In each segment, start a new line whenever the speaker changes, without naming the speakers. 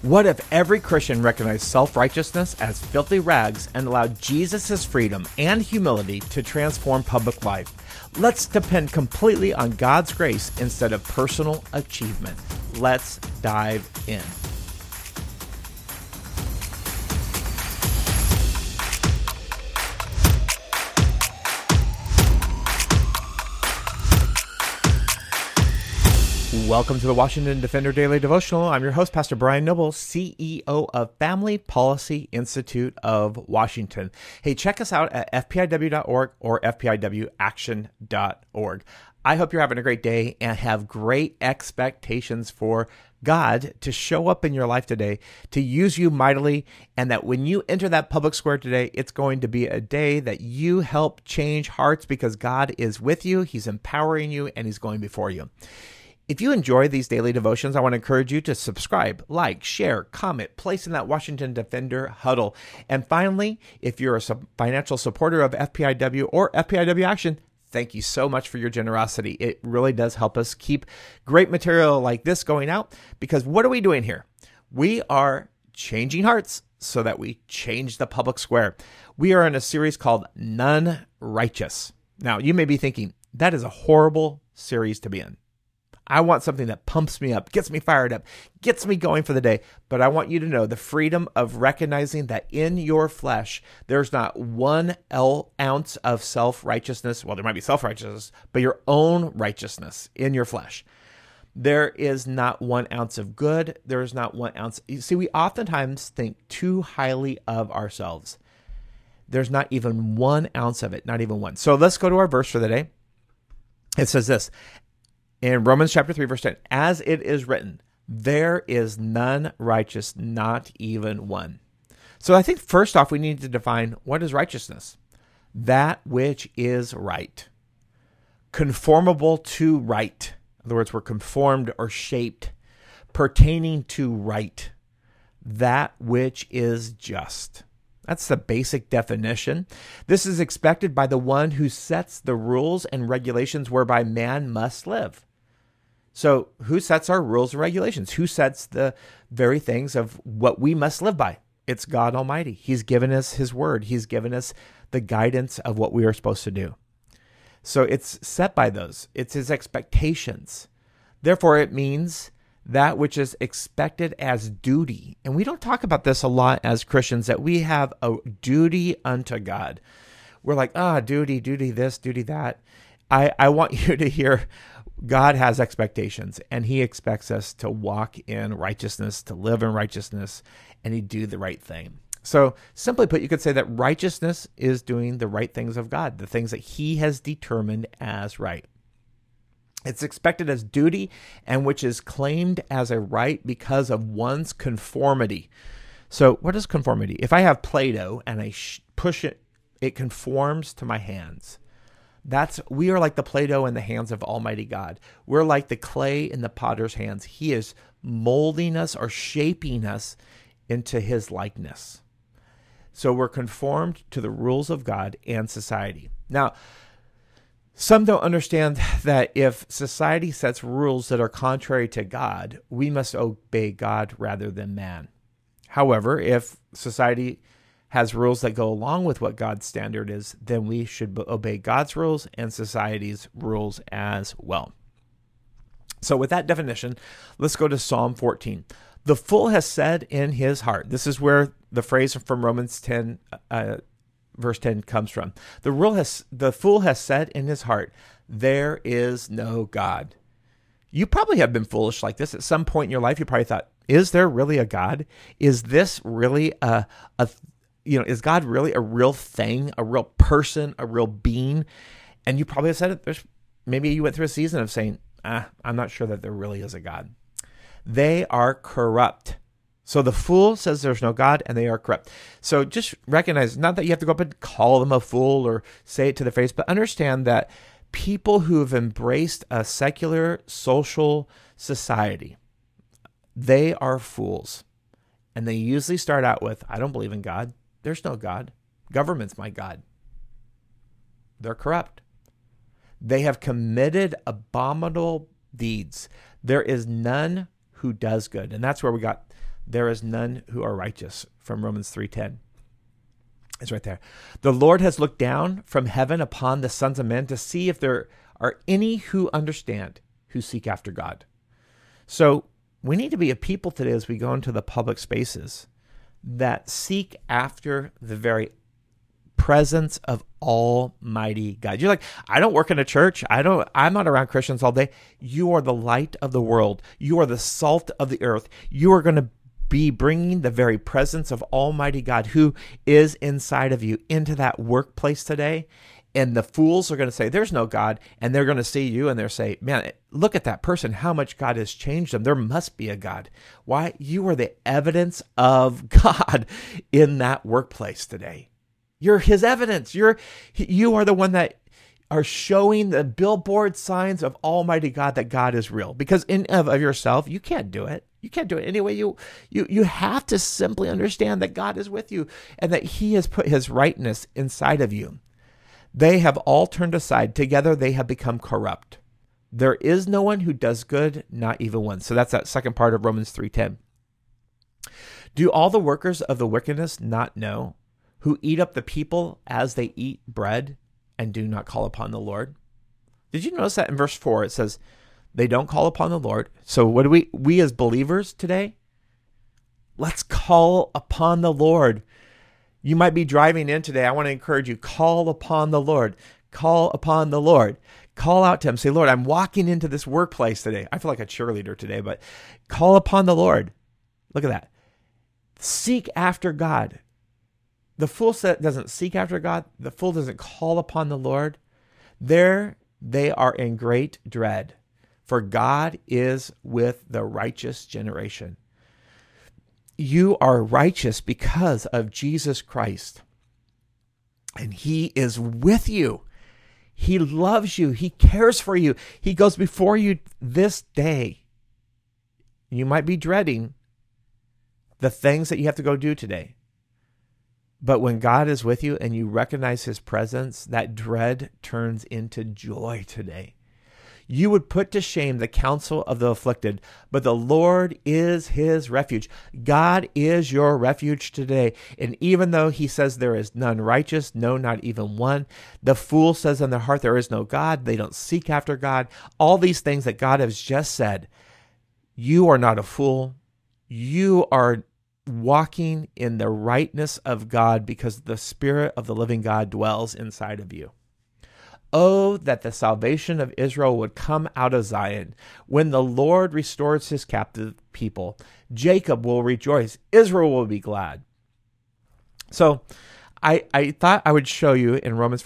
What if every Christian recognized self-righteousness as filthy rags and allowed Jesus' freedom and humility to transform public life? Let's depend completely on God's grace instead of personal achievement. Let's dive in. Welcome to the Washington Defender Daily Devotional. I'm your host, Pastor Brian Noble, CEO of Family Policy Institute of Washington. Hey, check us out at fpiw.org or fpiwaction.org. I hope you're having a great day and have great expectations for God to show up in your life today, to use you mightily, and that when you enter that public square today, it's going to be a day that you help change hearts because God is with you, He's empowering you, and He's going before you. If you enjoy these daily devotions, I want to encourage you to subscribe, like, share, comment, place in that Washington Defender huddle. And finally, if you're a financial supporter of FPIW or FPIW Action, thank you so much for your generosity. It really does help us keep great material like this going out, because what are we doing here? We are changing hearts so that we change the public square. We are in a series called None Righteous. Now, you may be thinking, that is a horrible series to be in. I want something that pumps me up, gets me fired up, gets me going for the day. But I want you to know the freedom of recognizing that in your flesh, there's not 1 ounce of self-righteousness. Well, there might be self-righteousness, but your own righteousness in your flesh. There is not 1 ounce of good. There is not 1 ounce. You see, we oftentimes think too highly of ourselves. There's not even 1 ounce of it, not even one. So let's go to our verse for the day. It says this. In Romans chapter 3, verse 10, as it is written, there is none righteous, not even one. So I think first off, we need to define what is righteousness. That which is right. Conformable to right. In other words, we're conformed or shaped, pertaining to right. That which is just. That's the basic definition. This is expected by the one who sets the rules and regulations whereby man must live. So who sets our rules and regulations? Who sets the very things of what we must live by? It's God Almighty. He's given us His word. He's given us the guidance of what we are supposed to do. So it's set by those. It's His expectations. Therefore, it means that which is expected as duty. And we don't talk about this a lot as Christians, that we have a duty unto God. We're like, duty this, duty that. I want you to hear God has expectations, and He expects us to walk in righteousness, to live in righteousness, and He do the right thing. So simply put, you could say that righteousness is doing the right things of God, the things that He has determined as right. It's expected as duty, and which is claimed as a right because of one's conformity. So what is conformity? If I have Play-Doh and I push it, it conforms to my hands. We are like the Play-Doh in the hands of Almighty God. We're like the clay in the potter's hands. He is molding us or shaping us into His likeness. So we're conformed to the rules of God and society. Now, some don't understand that if society sets rules that are contrary to God, we must obey God rather than man. However, if society has rules that go along with what God's standard is, then we should obey God's rules and society's rules as well. So with that definition, let's go to Psalm 14. The fool has said in his heart. This is where the phrase from Romans 10, verse 10 comes from. The fool has said in his heart, there is no God. You probably have been foolish like this at some point in your life. You probably thought, is there really a God? Is this really is God really a real thing, a real person, a real being? And you probably have said it. Maybe you went through a season of saying, I'm not sure that there really is a God. They are corrupt. So the fool says there's no God, and they are corrupt. So just recognize, not that you have to go up and call them a fool or say it to their face, but understand that people who have embraced a secular social society, they are fools. And they usually start out with, I don't believe in God. There's no God. Government's my God. They're corrupt. They have committed abominable deeds. There is none who does good. And that's where we got, there is none who are righteous, from Romans 3:10. It's right there. The Lord has looked down from heaven upon the sons of men to see if there are any who understand, who seek after God. So we need to be a people today as we go into the public spaces that seek after the very presence of Almighty God. You're like, I don't work in a church. I'm not around Christians all day. You are the light of the world. You are the salt of the earth. You are going to be bringing the very presence of Almighty God who is inside of you into that workplace today. And the fools are going to say, there's no God. And they're going to see you and they'll say, man, look at that person, how much God has changed them. There must be a God. Why? You are the evidence of God in that workplace today. You're his evidence. You are the one that are showing the billboard signs of Almighty God that God is real. Because in of yourself, you can't do it. You can't do it anyway. You have to simply understand that God is with you and that he has put his rightness inside of you. They have all turned aside. Together they have become corrupt. There is no one who does good, not even one. So that's that second part of Romans 3:10. Do all the workers of the wickedness not know, who eat up the people as they eat bread and do not call upon the Lord? Did you notice that in verse 4 it says, they don't call upon the Lord. So what do we as believers today? Let's call upon the Lord. You might be driving in today. I want to encourage you, call upon the Lord. Call upon the Lord. Call out to him. Say, Lord, I'm walking into this workplace today. I feel like a cheerleader today, but call upon the Lord. Look at that. Seek after God. The fool doesn't seek after God. The fool doesn't call upon the Lord. There they are in great dread, for God is with the righteous generation. You are righteous because of Jesus Christ, and he is with you. He loves you. He cares for you. He goes before you this day. You might be dreading the things that you have to go do today. But when God is with you and you recognize his presence, that dread turns into joy today. You would put to shame the counsel of the afflicted, but the Lord is his refuge. God is your refuge today. And even though he says there is none righteous, no, not even one, the fool says in their heart there is no God. They don't seek after God. All these things that God has just said, you are not a fool. You are walking in the rightness of God because the Spirit of the living God dwells inside of you. Oh, that the salvation of Israel would come out of Zion. When the Lord restores his captive people, Jacob will rejoice. Israel will be glad. So I thought I would show you in Romans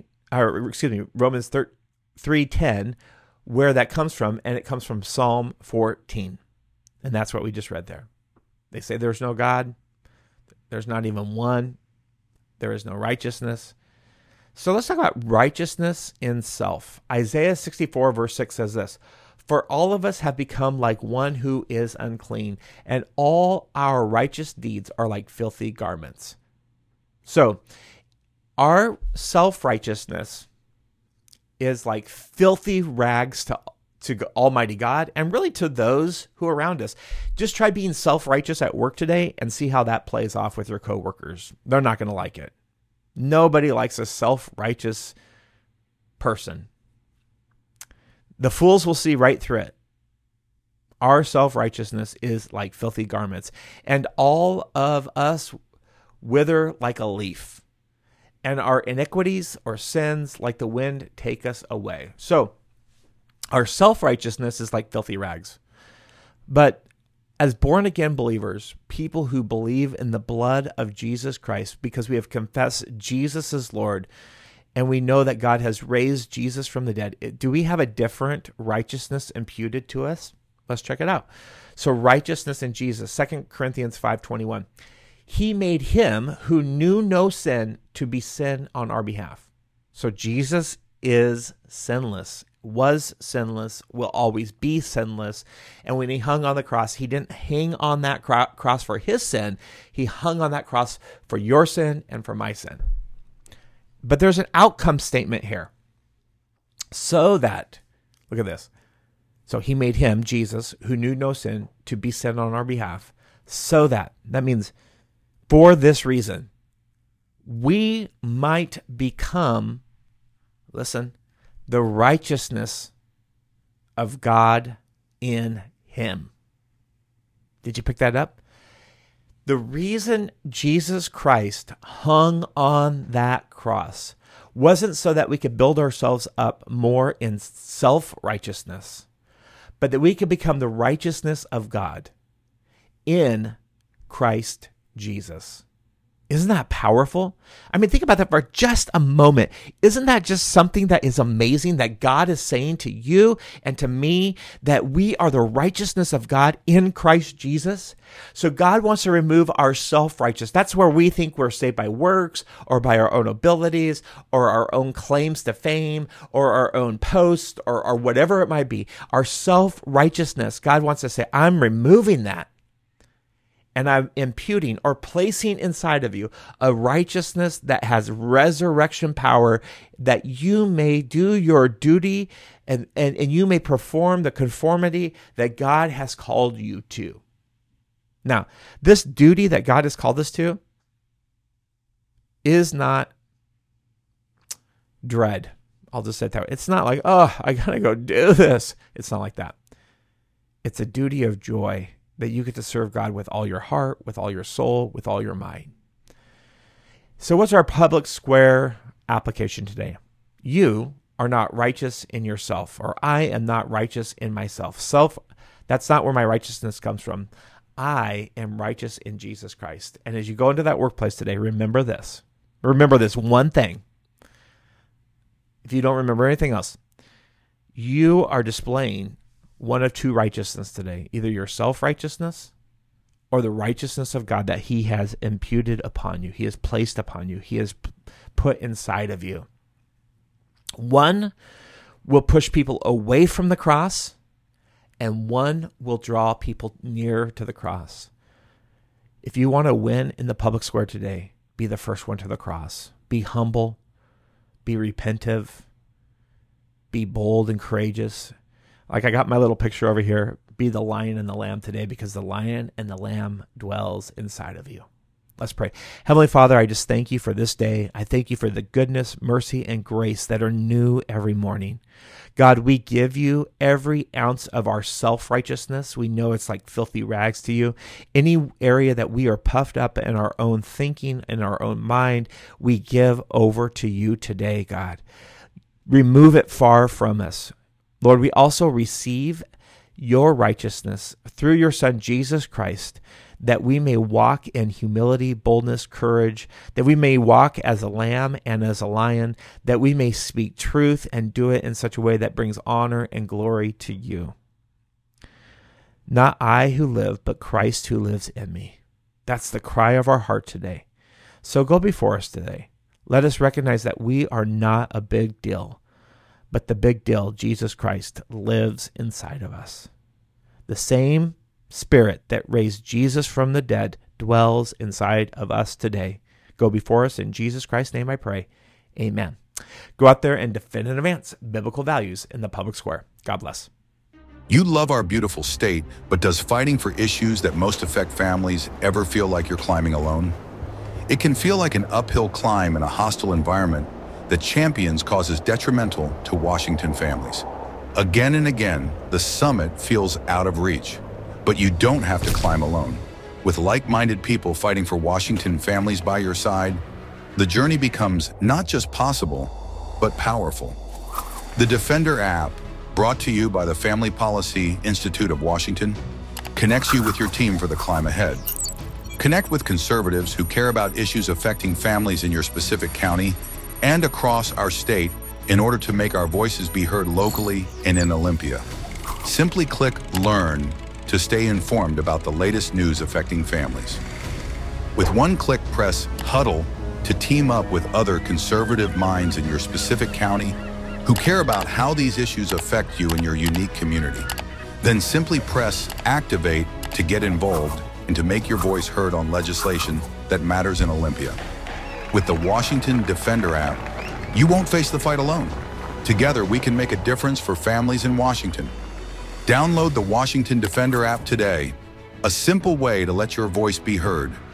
3:10, where that comes from. And it comes from Psalm 14. And that's what we just read there. They say there's no God. There's not even one. There is no righteousness. So let's talk about righteousness in self. Isaiah 64 verse 6 says this, for all of us have become like one who is unclean, and all our righteous deeds are like filthy garments. So our self-righteousness is like filthy rags to Almighty God and really to those who are around us. Just try being self-righteous at work today and see how that plays off with your coworkers. They're not going to like it. Nobody likes a self-righteous person. The fools will see right through it. Our self-righteousness is like filthy garments, and all of us wither like a leaf, and our iniquities or sins like the wind take us away. So our self-righteousness is like filthy rags. But as born-again believers, people who believe in the blood of Jesus Christ, because we have confessed Jesus as Lord, and we know that God has raised Jesus from the dead, do we have a different righteousness imputed to us? Let's check it out. So righteousness in Jesus, 2 Corinthians 5:21. He made him who knew no sin to be sin on our behalf. So Jesus is sinless, was sinless, will always be sinless. And when he hung on the cross, he didn't hang on that cross for his sin. He hung on that cross for your sin and for my sin. But there's an outcome statement here. So that, look at this. So he made him, Jesus, who knew no sin, to be sin on our behalf, so that means for this reason, we might become, listen, the righteousness of God in him. Did you pick that up? The reason Jesus Christ hung on that cross wasn't so that we could build ourselves up more in self-righteousness, but that we could become the righteousness of God in Christ Jesus. Isn't that powerful? I mean, think about that for just a moment. Isn't that just something that is amazing that God is saying to you and to me that we are the righteousness of God in Christ Jesus? So God wants to remove our self-righteousness. That's where we think we're saved by works or by our own abilities or our own claims to fame or our own posts or whatever it might be. Our self-righteousness, God wants to say, I'm removing that. And I'm imputing or placing inside of you a righteousness that has resurrection power, that you may do your duty and you may perform the conformity that God has called you to. Now, this duty that God has called us to is not dread. I'll just say it that way. It's not like, oh, I got to go do this. It's not like that. It's a duty of joy, that you get to serve God with all your heart, with all your soul, with all your mind. So what's our public square application today? You are not righteous in yourself, or I am not righteous in myself. That's not where my righteousness comes from. I am righteous in Jesus Christ. And as you go into that workplace today, remember this. Remember this one thing. If you don't remember anything else, you are displaying one of two righteousness today, either your self-righteousness or the righteousness of God that he has imputed upon you. He has placed upon you. He has put inside of you. One will push people away from the cross, and one will draw people near to the cross. If you want to win in the public square today, be the first one to the cross. Be humble, be repentive, be bold and courageous. Like I got my little picture over here. Be the lion and the lamb today, because the lion and the lamb dwells inside of you. Let's pray. Heavenly Father, I just thank you for this day. I thank you for the goodness, mercy, and grace that are new every morning. God, we give you every ounce of our self-righteousness. We know it's like filthy rags to you. Any area that we are puffed up in our own thinking, in our own mind, we give over to you today, God. Remove it far from us. Lord, we also receive your righteousness through your Son, Jesus Christ, that we may walk in humility, boldness, courage, that we may walk as a lamb and as a lion, that we may speak truth and do it in such a way that brings honor and glory to you. Not I who live, but Christ who lives in me. That's the cry of our heart today. So go before us today. Let us recognize that we are not a big deal. But the big deal, Jesus Christ, lives inside of us. The same Spirit that raised Jesus from the dead dwells inside of us today. Go before us in Jesus Christ's name I pray. Amen. Go out there and defend and advance biblical values in the public square. God bless.
You love our beautiful state, but does fighting for issues that most affect families ever feel like you're climbing alone? It can feel like an uphill climb in a hostile environment that champions causes detrimental to Washington families. Again and again, the summit feels out of reach, but you don't have to climb alone. With like-minded people fighting for Washington families by your side, the journey becomes not just possible, but powerful. The Defender app, brought to you by the Family Policy Institute of Washington, connects you with your team for the climb ahead. Connect with conservatives who care about issues affecting families in your specific county and across our state in order to make our voices be heard locally and in Olympia. Simply click Learn to stay informed about the latest news affecting families. With one click, press Huddle to team up with other conservative minds in your specific county who care about how these issues affect you in your unique community. Then simply press Activate to get involved and to make your voice heard on legislation that matters in Olympia. With the Washington Defender app, you won't face the fight alone. Together, we can make a difference for families in Washington. Download the Washington Defender app today, a simple way to let your voice be heard.